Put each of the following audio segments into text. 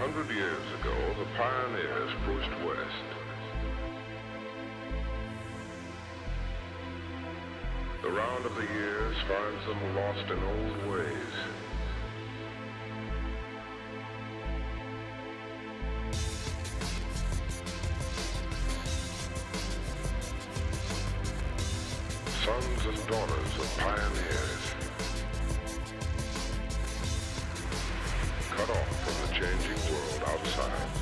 100 years ago, the pioneers pushed west. The round of the years finds them lost in old ways. Sons and daughters of pioneers, cut off from the changing world outside.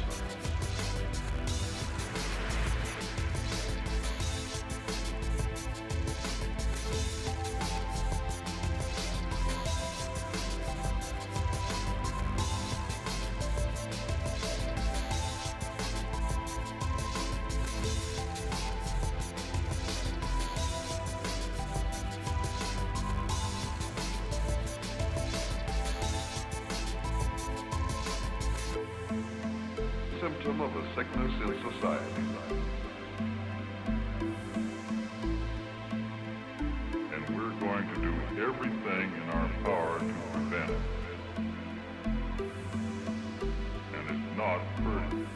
Symptom of a sickness in society. And we're going to do everything in our power to prevent it. And it's not pretty.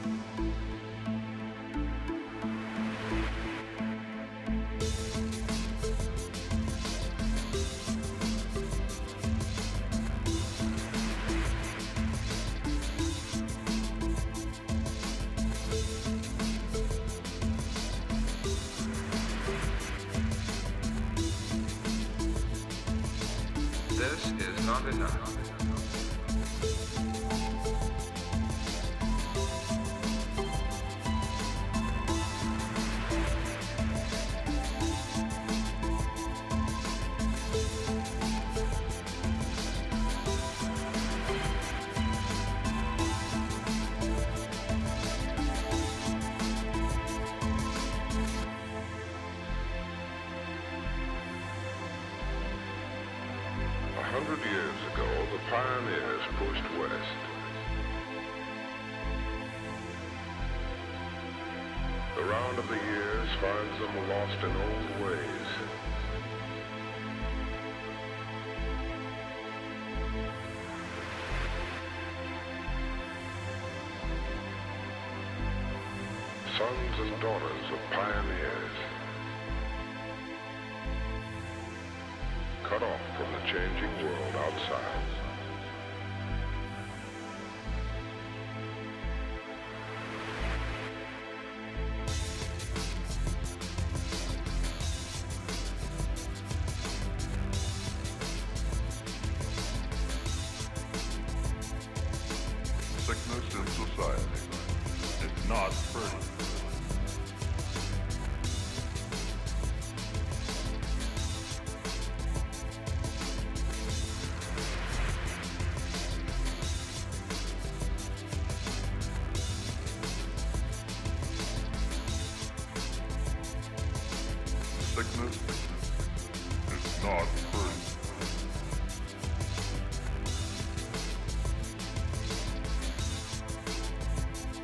This is not enough. A 100 years ago, the pioneers pushed west. The round of the years finds them lost in old ways. Sons and daughters of pioneers, cut off from the changing world outside. Sickness in society. It's not pretty. Sickness is not pretty.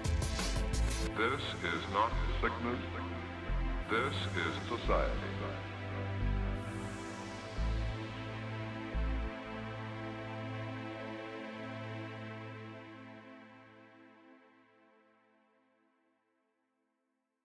This is not Sickness, This is society.